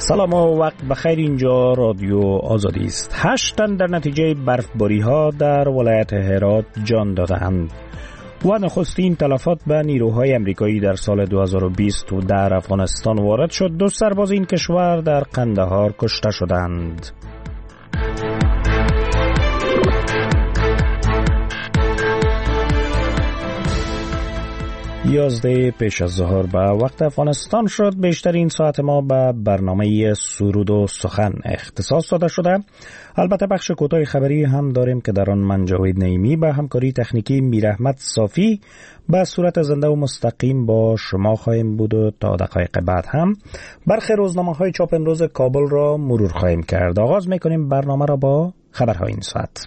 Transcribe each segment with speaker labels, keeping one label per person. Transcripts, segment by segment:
Speaker 1: سلام و وقت بخیر. اینجا رادیو آزادی است. 8 تن در نتیجه برفباری ها در ولایت هرات جان دادند و نخستین تلفات به نیروهای امریکایی در سال 2020 و در افغانستان وارد شد. 2 سرباز این کشور در قندهار کشته شدند. یازده پیش از ظهر به وقت افغانستان شد. بیشترین ساعت ما به برنامه سرود و سخن اختصاص داده شده. البته بخش کوتاه خبری هم داریم که در آن من جاوید نعیمی به همکاری تکنیکی میراحمد صافی به صورت زنده و مستقیم با شما خواهیم بود و تا دقایق بعد هم برخی روزنامه‌های چاپ امروز کابل را مرور خواهیم کرد. آغاز می‌کنیم برنامه را با خبرهای این ساعت.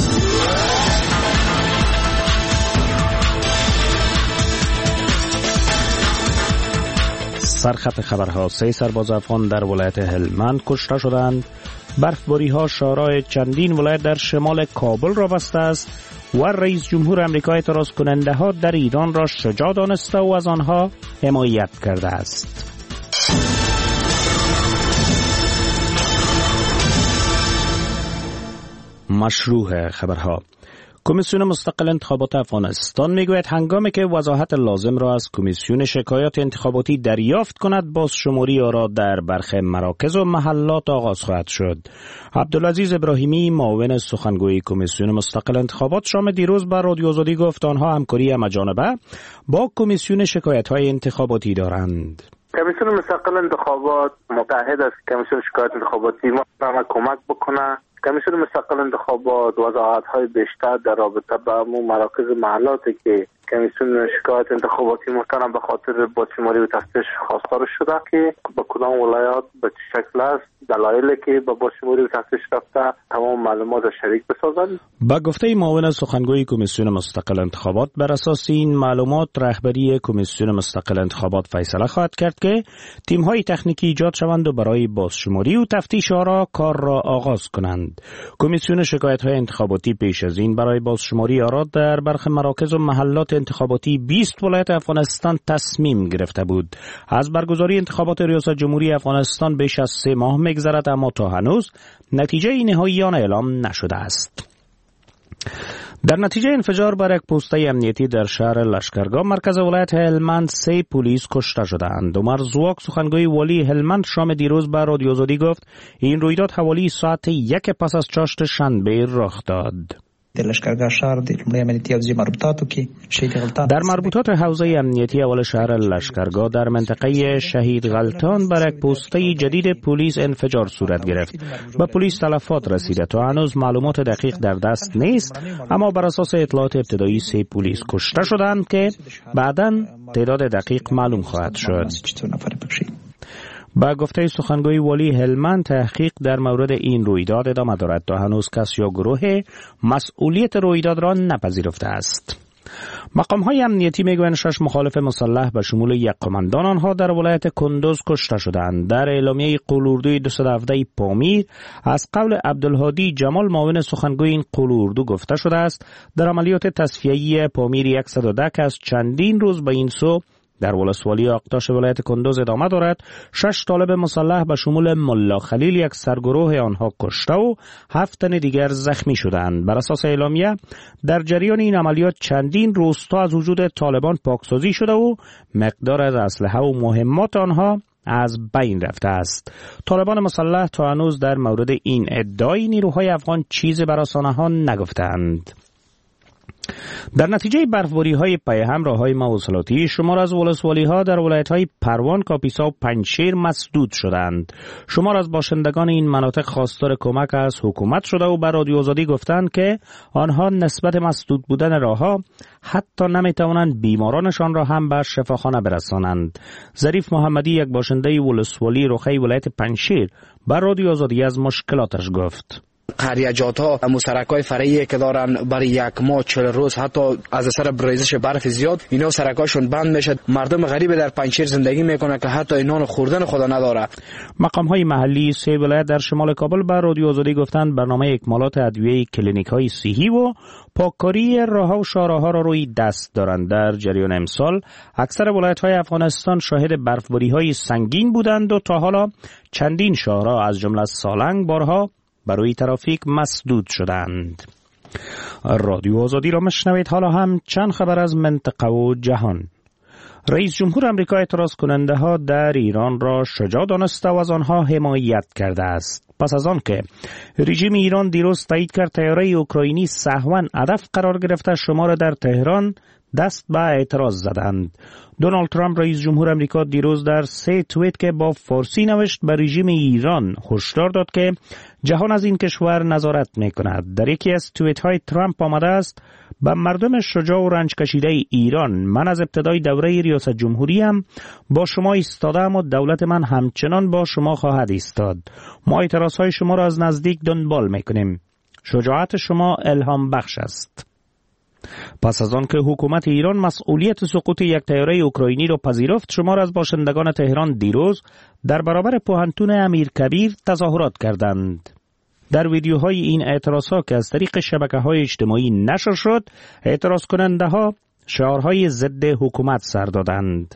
Speaker 1: سرخط خبرها: 3 سرباز افغان در ولایت هلمند کشته شدند. برفباری ها شارع چندین ولایت در شمال کابل را بسته است و رئیس جمهور آمریکا اعتراض کننده ها در ایران را شجاع دانسته و از آنها حمایت کرده است. مشروع خبرها: کمیسیون مستقل انتخابات افغانستان میگوید هنگامی که وضاحت لازم را از کمیسیون شکایات انتخاباتی دریافت کند، بازشماری آرا در برخی مراکز و محلات آغاز خواهد شد. عبدالعزیز ابراهیمی، معاون سخنگوی کمیسیون مستقل انتخابات، شام دیروز بر رادیو آزادی گفت آنها همکاری همه‌جانبه با کمیسیون شکایت‌های انتخاباتی دارند.
Speaker 2: کمیسیون مستقل انتخابات متعهد است کمیسیون شکایت انتخاباتی ما کمک بکنه. کمیسیون مستقل انتخابات وضاحت‌های بیشتر در رابطه با مراکز محلاتی که کمیسیون شکایت انتخاباتی محترم به خاطر بازشماری و تفتیش خواستار شده که با کدام ولایات به چه شکل است، دلایلی که با بازشماری و تفتیش رفته، تمام معلومات را شریک بسازند.
Speaker 1: با گفته معاون سخنگوی کمیسیون مستقل انتخابات، بر اساس این معلومات رهبری کمیسیون مستقل انتخابات فیصله خواهد کرد که تیم‌های تکنیکی ایجاد شوند و برای بازشماری و تفتیش آرا کار را آغاز کنند. کمیسیون شکایت‌های انتخاباتی پیش از این برای بازشماری آرا در برخی مراکز و محلات انتخاباتی 20 ولایت افغانستان تصمیم گرفته بود. از برگزاری انتخابات ریاست جمهوری افغانستان بیش از 3 ماه می‌گذرد، اما تا هنوز نتیجه نهایی آن اعلام نشده است. در نتیجه انفجار بر یک پوسته امنیتی در شهر لشکرگاه مرکز ولایت هلمند 3 پلیس کشته شدند. عمر زواک، سخنگوی والی هلمند، شام دیروز به رادیو آزادی گفت این رویداد حوالی ساعت 1 پس از چاشت شنبه رخ داد. در مربوطات حوزه امنیتی اول شهر لشکرگاه در منطقه شهید غلطان بر یک پوسته جدید پلیس انفجار صورت گرفت. به پلیس تلفات رسیده. تا هنوز معلومات دقیق در دست نیست، اما بر اساس اطلاعات ابتدایی 3 پلیس کشته شدند که بعداً تعداد دقیق معلوم خواهد شد. با گفته سخنگوی والی هلمند، تحقیق در مورد این رویداد ادامه دارد. تا هنوز کس یا گروه مسئولیت رویداد را نپذیرفته است. مقام‌های امنیتی میگویند 6 مخالف مسلح به شمول 1 قماندان آنها در ولایت کندوز کشته شدند. در اعلامیه قولوردوی 217 پامیر از قول عبدالهادی جمال، معاون سخنگوی این قولوردو، گفته شده است در عملیات تصفیه‌ای پامیر 110 که از چندین روز به این سو در ولسوالی آقتاش ولایت کندوز ادامه دارد، 6 طالب مسلح به شمول ملا خلیل، یک سرگروه آنها کشته و 7 تن دیگر زخمی شدند. بر اساس اعلامیه در جریان این عملیات چندین روستا از وجود طالبان پاکسازی شده و مقدار از اسلحه و مهمات آنها از بین رفته است. طالبان مسلح تا هنوز در مورد این ادعای نیروهای افغان چیزی بر رسانه‌ها نگفتند. در نتیجه برفباری‌های پیهم راه‌های مواصلاتی شمار از ولسوالی‌ها در ولایت‌های پروان، کاپیسا و پنجشیر مسدود شدند. شمار از باشندگان این مناطق خواستار کمک از حکومت شده و بر رادیو آزادی گفتند که آنها نسبت مسدود بودن راه‌ها حتی نمی‌توانند بیمارانشان را هم به شفاخانه برسانند. ظریف محمدی، یک باشنده ولسوالی رخی ولایت پنجشیر، بر رادیو آزادی از مشکلاتش گفت.
Speaker 3: قریجات ها سرکای فرعی که دارن برای یک ماه 40 روز حتی از اثر بریزش برف زیاد اینا سرکاشون بند میشه. مردم غریب در پنجشیر زندگی میکنه که حتی نان خوردن خدا نداره.
Speaker 1: مقام های محلی 3 ولایت در شمال کابل به رادیو آزادی گفتند برنامه اکمالات ادویه کلینیک های صحی و پاککاری راهها و شاهراها را روی دست دارند. در جریان امسال اکثر ولایت های افغانستان شاهد برفباری های سنگین بودند و تا حالا چندین شاهراه از جمله سالنگ بارها برای ترافیک مسدود شدند. رادیو آزادی را مشنوید. حالا هم چند خبر از منطقه و جهان. رئیس جمهور آمریکا اعتراض کننده ها در ایران را شجاع دانسته و از آنها حمایت کرده است. پس از آن که رژیم ایران دیروز تایید کرد طیاره اوکراینی سهوا هدف قرار گرفته، شما را در تهران دست به اعتراض زدند. دونالد ترامپ رئیس جمهور آمریکا دیروز در 3 توییت که با فارسی نوشت به رژیم ایران هشدار داد که جهان از این کشور نظارت می‌کند. در یکی از توییت های ترامپ آمده است: به مردم شجاع و رنج کشیده ایران، من از ابتدای دوره ریاست جمهوری هم با شما ایستادم و دولت من همچنان با شما خواهد ایستاد. ما اعتراض های شما را از نزدیک دنبال می‌کنیم. شجاعت شما الهام بخش است. پس از آن که حکومت ایران مسئولیت سقوط یک طیاره اوکراینی را پذیرفت، شمار از باشندگان تهران دیروز در برابر پوهنتون امیرکبیر تظاهرات کردند. در ویدیوهای این اعتراضها که از طریق شبکه‌های اجتماعی نشر شد، اعتراض کننده ها شعارهای ضد حکومت سر دادند.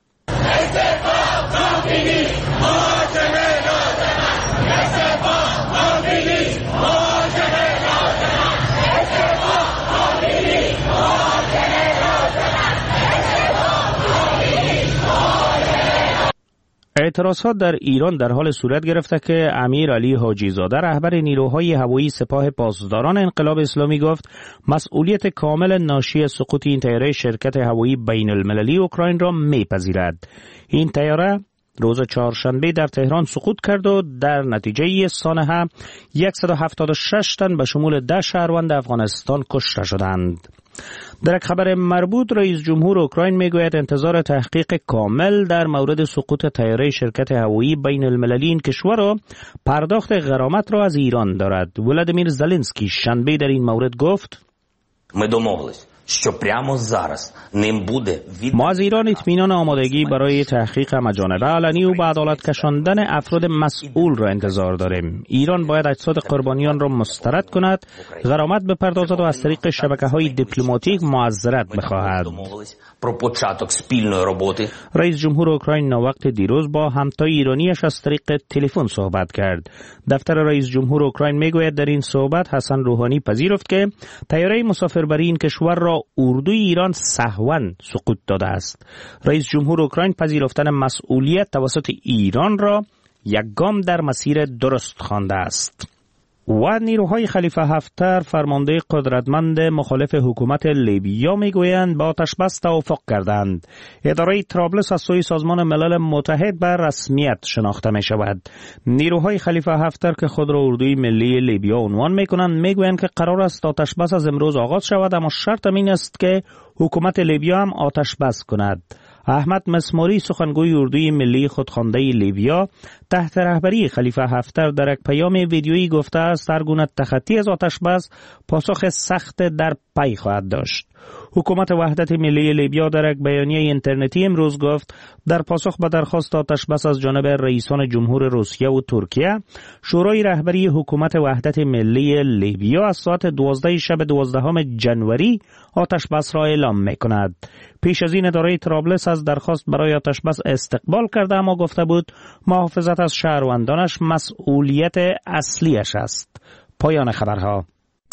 Speaker 1: اعتراضات در ایران در حال صورت گرفته که امیر علی حاجی زاده رهبر نیروهای هوایی سپاه پاسداران انقلاب اسلامی گفت مسئولیت کامل ناشی از سقوط این طیاره شرکت هوایی بین المللی اوکراین را میپذیرد. این طیاره روز چهارشنبه در تهران سقوط کرد و در نتیجه سانحه 176 تن به شمول 10 شهروند افغانستان کشته شدند. در یک خبر مربوط، رئیس جمهور اوکراین میگوید انتظار تحقیق کامل در مورد سقوط طیاره شرکت هوایی بین المللی این کشور را پرداخت غرامت را از ایران دارد. ولادیمیر زلنسکی شنبه در این مورد گفت: ما از ایران اطمینان آمادگی برای تحقیق همه‌جانبه، علنی و به عدالت کشاندن افراد مسئول را انتظار داریم. ایران باید اجساد قربانیان را مسترد کند، غرامت بپردازد و از طریق شبکه‌های دیپلماتیک معذرت بخواهد. رئیس جمهور اوکراین ناوقت دیروز با همتای ایرانیش از طریق تلفن صحبت کرد. دفتر رئیس جمهور اوکراین میگوید در این صحبت حسن روحانی پذیرفت که طیاره مسافربری این کشور را اردوی ایران سهواً سقوط داده است. رئیس جمهور اوکراین پذیرفتن مسئولیت توسط ایران را یک گام در مسیر درست خوانده است. و نیروهای خلیفه حفتر فرمانده قدرتمند مخالف حکومت لیبیا میگویند با آتش بس توافق کردند. اداره طرابلس از سوی سازمان ملل متحد بر رسمیت شناخته می شود. نیروهای خلیفه حفتر که خود را اردوی ملی لیبیا عنوان میکنند میگویند که قرار است آتش بس از امروز آغاز شود، اما شرط این است که حکومت لیبیا هم آتش بس کند. احمد مسماری سخنگوی اردوی ملی خودخوانده لیبیا تحت رهبری خلیفه حفتر در یک پیام ویدیویی گفته است هر گونه تخطی از آتش بس پاسخ سخت در پی خواهد داشت. حکومت وحدت ملی لیبیا در یک بیانیه اینترنتی امروز گفت در پاسخ به درخواست آتش بس از جانب رئیسان جمهور روسیه و ترکیه، شورای رهبری حکومت وحدت ملی لیبیا از ساعت 12 شب 12 جنوری آتش بس را اعلام می‌کند. پیش از این اداره طرابلس از درخواست برای آتش بس استقبال کرده، اما گفته بود محافظت از شهروندانش مسئولیت اصلیش است. پایان خبرها.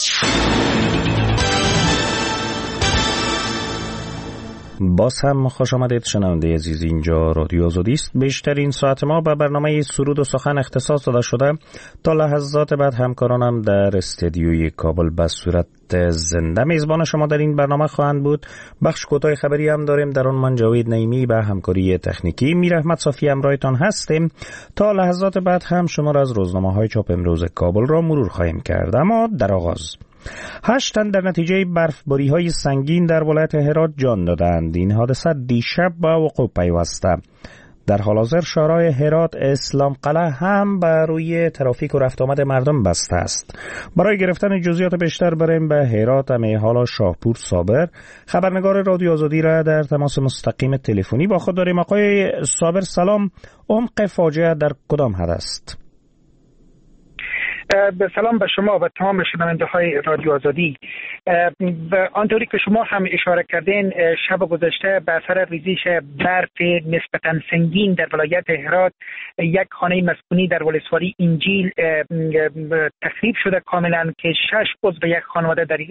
Speaker 1: باز هم خوش آمدید شنونده عزیز، اینجا رادیو آزادی است. بیشترین ساعت ما به برنامه سرود و سخن اختصاص داده شده. تا لحظات بعد همکارانم در استدیوی کابل به صورت زنده میزبان شما در این برنامه خواهند بود. بخش کوتاه خبری هم داریم، در آن من جاوید نعیمی به همکاری تکنیکی میر احمد صافی همراهتان هستیم. تا لحظات بعد هم شما را از روزنامه‌های چاپ امروز کابل را مرور خواهیم کرد. اما در آغاز 8 تن در نتیجه برفباری‌های سنگین در ولایت هرات جان دادند. این حادثه دیشب با وقوع پیوسته. در حال حاضر شورای هرات اسلام قلعه هم بر روی ترافیک و رفت آمد مردم بسته است. برای گرفتن جزئیات بیشتر بریم به هرات. حالا شاهپور صابر، خبرنگار رادیو آزادی را در تماس مستقیم تلفنی با خود داریم. آقای صابر سلام، عمق فاجعه در کدام حد است؟
Speaker 4: به سلام به شما و تمام شنونده های رادیو آزادی. آنطوری که شما هم اشاره کردین، شب گذشته به اثر ریزش برف نسبتا سنگین در ولایت هرات یک خانه مسکونی در ولسوالی انجیل تخریب شده کاملا که 6 عضو یک خانواده در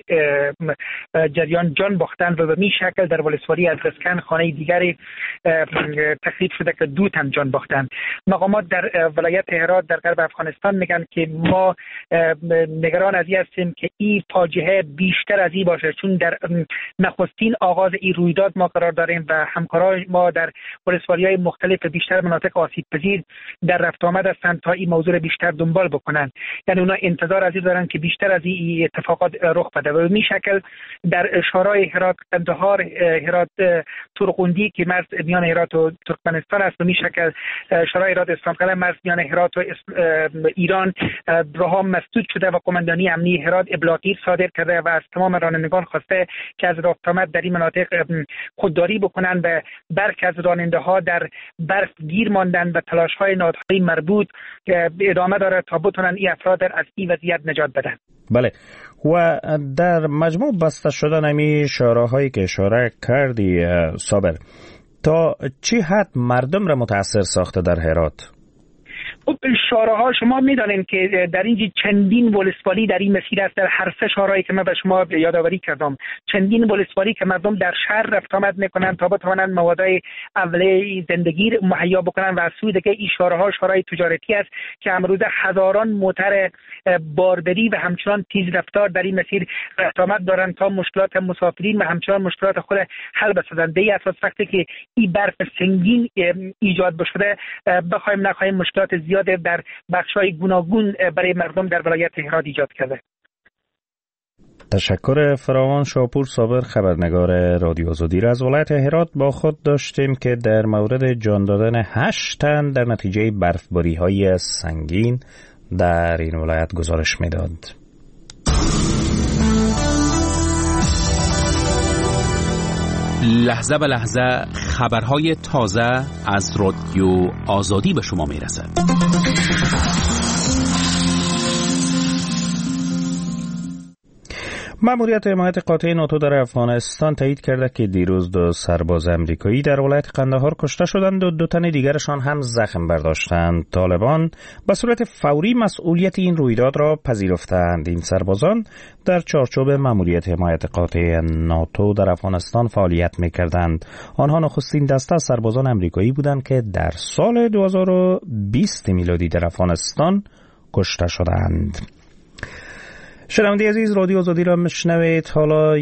Speaker 4: جریان جان باختند و به این شکل در ولسوالی ادرسکن خانه دیگری تخریب شده که 2 تن جان باختند. مقامات در ولایت هرات در غرب افغانستان میگن که ما نگران از این هستیم که این فاجعه بیشتر از این باشه، چون در نخستین آغاز این رویداد ما قرار داریم و همکارای ما در ولسوالی‌های مختلف بیشتر مناطق آسیب پذیر در رفت آمد هستند تا این موضوع بیشتر دنبال بکنن. یعنی اونا انتظار از این دارن که بیشتر از این اتفاقات رخ بده و به این شکل در شورای هرات قندهار، هرات ترقوندی که مرز میان هرات و ترکمنستان است، به این شکل شورای هرات اسلام قلعه مرز میان هرات و ایران راه مسدود شده و قماندانی امنی هرات ابلاغی صادر کرده و از تمام رانندگان خواسته که از رفت آمد در این مناطق خودداری بکنند و برخی از راننده ها در برف گیر ماندن و تلاش های نهادهای مربوط ادامه داره تا بتونن این افراد از این وضعیت نجات بدن.
Speaker 1: بله، و در مجموع بسته شدن امی شوراهایی که اشاره کردی صابر، تا چه حد مردم را متاثر ساخته در هرات؟
Speaker 4: شوراها شما میدانید که در اینجا چندین ولسوالی در این مسیر است. در هر 3 شورایی که من به شما یادآوری کردم، چندین ولسوالی که مردم در شهر رفت آمد میکنن تا بتوانند موادهای اولیه زندگی مهیا بکنن و از سوی دیگه این شوراها شورای تجارتی است که امروزه هزاران موتر بارداری و همچنان تیز رفتار در این مسیر رفت آمد دارند تا مشکلات مسافرین و همچنان مشکلات خود حل بسازند. به اساس وقتی که این برف سنگین ایجاد بشه بخوایم نخواهیم مشکلات زیاد در بخش‌های گوناگون برای مردم در ولایت هرات ایجاد کرده.
Speaker 1: تشکر فراوان. شاهپور صابر، خبرنگار رادیو آزادی را از ولایت هرات با خود داشتیم که در مورد جان دادن 8 تن در نتیجه برفباری‌های سنگین در این ولایت گزارش می‌داد.
Speaker 5: لحظه به لحظه خبرهای تازه از رادیو آزادی به شما میرسد.
Speaker 1: مأموریت حمایت قاطع ناتو در افغانستان تایید کرده که دیروز 2 سرباز امریکایی در ولایت قندهار کشته شدند و 2 تن دیگرشان هم زخم برداشتند. طالبان به صورت فوری مسئولیت این رویداد را پذیرفتند. این سربازان در چارچوب مأموریت حمایت قاطع ناتو در افغانستان فعالیت می‌کردند. آنها نخستین دسته از سربازان امریکایی بودند که در سال 2020 میلادی در افغانستان کشته شدند. شنونده عزیز، رادیو آزادی را میشنوید. حالا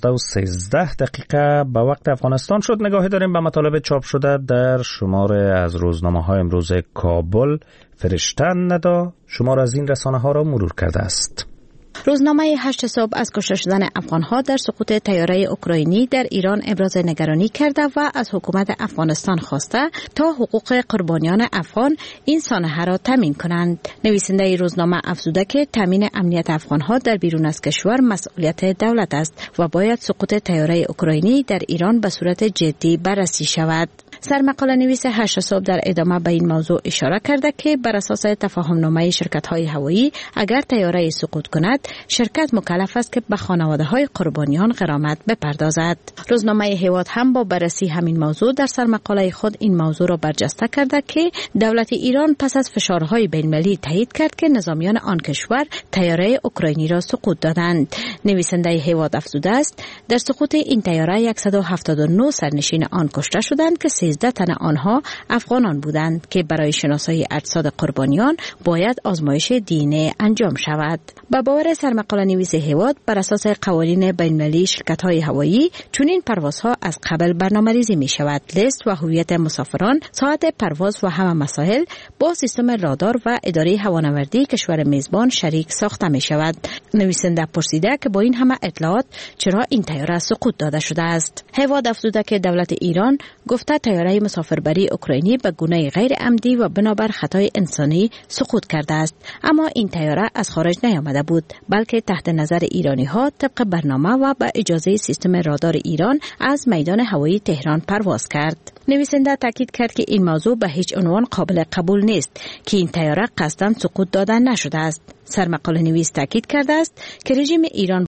Speaker 1: 11:13 به وقت افغانستان شد. نگاهی داریم به مطالب چاپ شده در شماره از روزنامه‌های امروز کابل. فرشته ندا شماره از این رسانه‌ها را مرور کرده است.
Speaker 6: روزنامه 8 صبح از کشته شدن افغان‌ها در سقوط طیاره اوکراینی در ایران ابراز نگرانی کرده و از حکومت افغانستان خواسته تا حقوق قربانیان افغان این سانحه را تامین کنند. نویسنده روزنامه افزوده که تامین امنیت افغان‌ها در بیرون از کشور مسئولیت دولت است و باید سقوط طیاره اوکراینی در ایران به صورت جدی بررسی شود. سرمقاله نویس 8 صبح در ادامه به این موضوع اشاره کرده که بر اساس تفاهم‌نامه شرکت‌های هوایی اگر طیاره سقوط کند، شرکت مکلف است که به خانواده‌های قربانیان غرامت بپردازد. روزنامه هیواد هم با بررسی همین موضوع در سرمقاله خود این موضوع را برجسته کرده که دولت ایران پس از فشارهای بین‌المللی تایید کرد که نظامیان آن کشور طیاره اوکراینی را سقوط دادند. نویسنده هیواد افزوده است در سقوط این طیاره 179 سرنشین آن کشته شدند که 13 تن آنها افغانان بودند که برای شناسایی اجساد قربانیان باید آزمایش دی انجام شود. با باور سرمقاله نویس هیواد بر اساس قوانین بین‌المللی شرکت‌های هوایی چنین پروازها از قبل برنامه‌ریزی می‌شود. لیست و هویت مسافران، ساعت پرواز و همه مسائل با سیستم رادار و اداره هوانوردی کشور میزبان شریک ساخته می‌شود. نویسنده پرسیده که با این همه اطلاعات چرا این طیاره سقوط داده شده است. هیواد افزوده که دولت ایران گفته طیاره تیاره مسافربری اوکراینی به گونه غیر عمدی و بنابر خطای انسانی سقوط کرده است، اما این تیاره از خارج نیامده بود، بلکه تحت نظر ایرانی ها طبق برنامه و به اجازه سیستم رادار ایران از میدان هوایی تهران پرواز کرد. نویسنده تاکید کرد که این موضوع به هیچ عنوان قابل قبول نیست که این تیاره قصداً سقوط داده نشده است. سرمقاله نویس تاکید کرده است که رژیم ایران